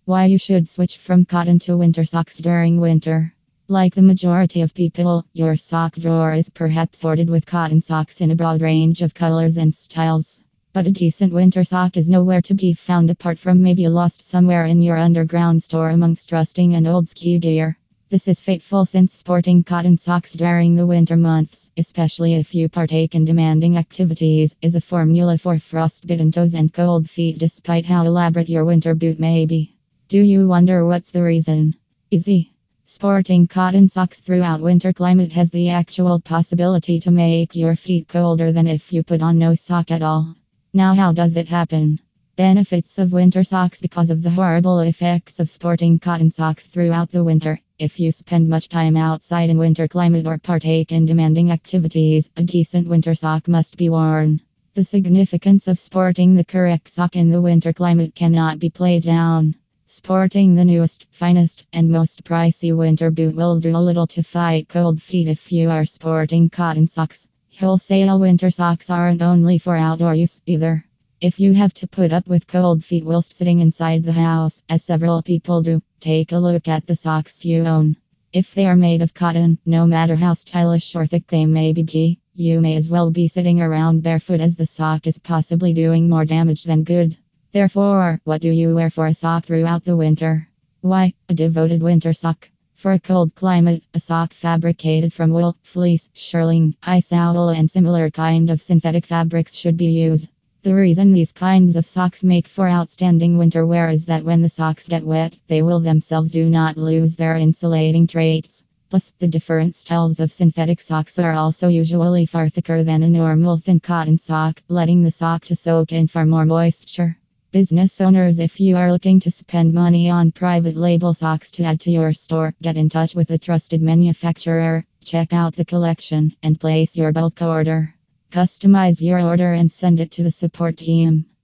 Why you should switch from cotton to winter socks during winter. Like the majority of people, your sock drawer is perhaps sorted with cotton socks in a broad range of colors and styles. But a decent winter sock is nowhere to be found apart from maybe lost somewhere in your underground store amongst rusting and old ski gear. This is fateful since sporting cotton socks during the winter months, especially if you partake in demanding activities, is a formula for frostbitten toes and cold feet despite how elaborate your winter boot may be. Do you wonder what's the reason? Easy. Sporting cotton socks throughout winter climate has the actual possibility to make your feet colder than if you put on no sock at all. Now, how does it happen? Benefits of winter socks because of the horrible effects of sporting cotton socks throughout the winter. If you spend much time outside in winter climate or partake in demanding activities, a decent winter sock must be worn. The significance of sporting the correct sock in the winter climate cannot be played down. Sporting the newest, finest, and most pricey winter boot will do a little to fight cold feet if you are sporting cotton socks. Wholesale winter socks aren't only for outdoor use either. If you have to put up with cold feet whilst sitting inside the house, as several people do, take a look at the socks you own. If they are made of cotton, no matter how stylish or thick they may be, you may as well be sitting around barefoot as the sock is possibly doing more damage than good. Therefore, what do you wear for a sock throughout the winter? Why, a devoted winter sock. For a cold climate, a sock fabricated from wool, fleece, shearling, ice owl, and similar kind of synthetic fabrics should be used. The reason these kinds of socks make for outstanding winter wear is that when the socks get wet, they will themselves do not lose their insulating traits. Plus, the different styles of synthetic socks are also usually far thicker than a normal thin cotton sock, letting the sock to soak in far more moisture. Business owners, if you are looking to spend money on private label socks to add to your store, get in touch with a trusted manufacturer, check out the collection, and place your bulk order. Customize your order and send it to the support team.